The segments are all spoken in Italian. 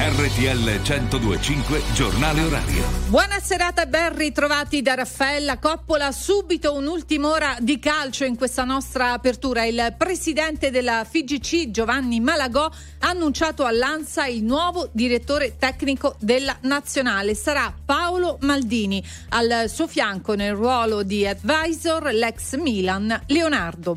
RTL 102.5 Giornale Orario. Buona serata e ben ritrovati da Raffaella Coppola. Subito un'ultima ora di calcio in questa nostra apertura. Il presidente della FIGC, Giovanni Malagò, ha annunciato all'ANSA il nuovo direttore tecnico della nazionale. Sarà Paolo Maldini. Al suo fianco nel ruolo di advisor l'ex Milan Leonardo.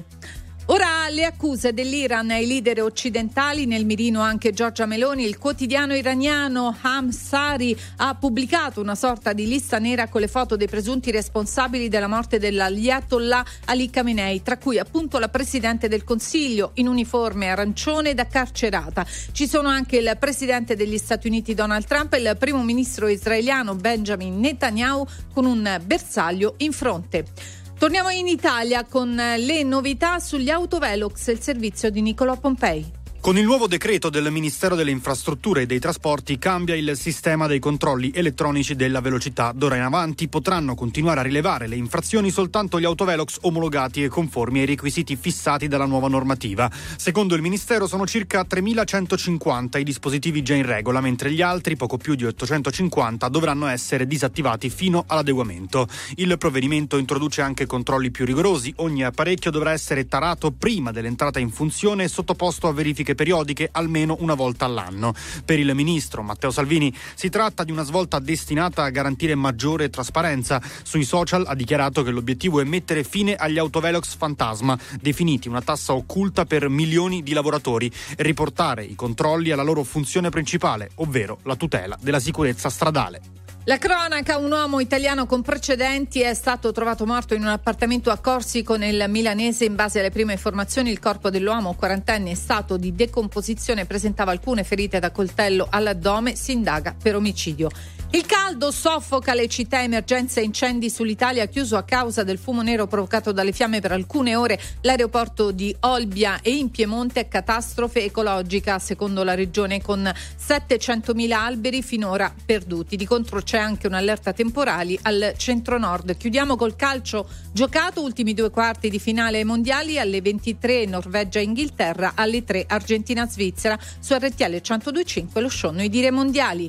Ora le accuse dell'Iran ai leader occidentali, nel mirino anche Giorgia Meloni. Il quotidiano iraniano Hamsari ha pubblicato una sorta di lista nera con le foto dei presunti responsabili della morte dell'Ayatollah Ali Khamenei, tra cui appunto la Presidente del Consiglio in uniforme arancione ed accarcerata. Ci sono anche il Presidente degli Stati Uniti Donald Trump e il Primo Ministro israeliano Benjamin Netanyahu con un bersaglio in fronte. Torniamo in Italia con le novità sugli autovelox, il servizio di Nicolò Pompei. Con il nuovo decreto del Ministero delle Infrastrutture e dei Trasporti cambia il sistema dei controlli elettronici della velocità. D'ora in avanti potranno continuare a rilevare le infrazioni soltanto gli autovelox omologati e conformi ai requisiti fissati dalla nuova normativa. Secondo il Ministero sono circa 3.150 i dispositivi già in regola, mentre gli altri, poco più di 850, dovranno essere disattivati fino all'adeguamento. Il provvedimento introduce anche controlli più rigorosi. Ogni apparecchio dovrà essere tarato prima dell'entrata in funzione e sottoposto a verifiche periodiche almeno una volta all'anno. Per il ministro Matteo Salvini si tratta di una svolta destinata a garantire maggiore trasparenza. Sui social ha dichiarato che l'obiettivo è mettere fine agli autovelox fantasma, definiti una tassa occulta per milioni di lavoratori, e riportare i controlli alla loro funzione principale, ovvero la tutela della sicurezza stradale. La cronaca: un uomo italiano con precedenti è stato trovato morto in un appartamento a Corsico nel milanese. In base alle prime informazioni il corpo dell'uomo, 40enne, in stato di decomposizione, presentava alcune ferite da coltello all'addome. Si indaga per omicidio. Il caldo soffoca le città, emergenza incendi sull'Italia, chiuso a causa del fumo nero provocato dalle fiamme per alcune ore l'aeroporto di Olbia, e in Piemonte catastrofe ecologica secondo la regione, con 700.000 alberi finora perduti. Di contro c'è anche un'allerta temporali al centro-nord. Chiudiamo col calcio giocato, ultimi due quarti di finale ai mondiali. Alle 23 Norvegia-Inghilterra, alle 3 Argentina-Svizzera. Su RTL 102.5 lo show Noi Dire Mondiali.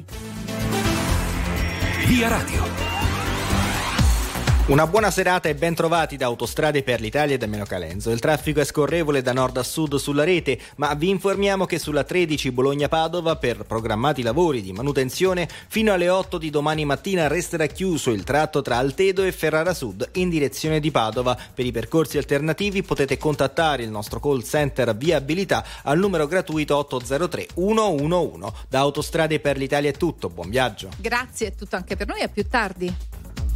Via Radio. Una buona serata e ben trovati da Autostrade per l'Italia e da Meno Calenzo. Il traffico è scorrevole da nord a sud sulla rete, ma vi informiamo che sulla 13 Bologna-Padova, per programmati lavori di manutenzione, fino alle 8 di domani mattina resterà chiuso il tratto tra Altedo e Ferrara Sud in direzione di Padova. Per i percorsi alternativi potete contattare il nostro call center viabilità al numero gratuito 803 111. Da Autostrade per l'Italia è tutto, buon viaggio. Grazie, è tutto anche per noi, a più tardi.